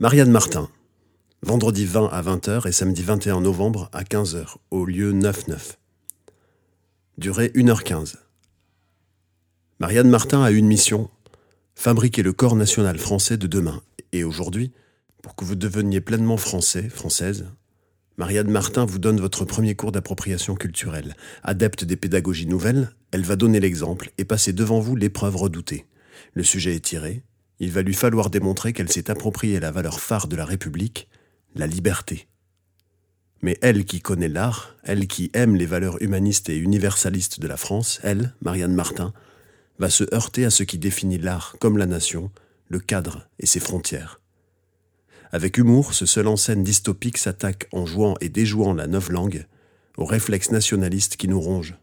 Marianne Martin, vendredi 20 à 20h et samedi 21 novembre à 15h, au lieu 9-9. Durée 1h15. Marianne Martin a une mission, fabriquer le corps national français de demain. Et aujourd'hui, pour que vous deveniez pleinement français, française, Marianne Martin vous donne votre premier cours d'appropriation culturelle. Adepte des pédagogies nouvelles, elle va donner l'exemple et passer devant vous l'épreuve redoutée. Le sujet est tiré, il va lui falloir démontrer qu'elle s'est appropriée la valeur phare de la République, la liberté. Mais elle qui connaît l'art, elle qui aime les valeurs humanistes et universalistes de la France, elle, Marianne Martin, va se heurter à ce qui définit l'art comme la nation, le cadre et ses frontières. Avec humour, ce seul en scène dystopique s'attaque en jouant et déjouant la novlangue, aux réflexes nationalistes qui nous rongent.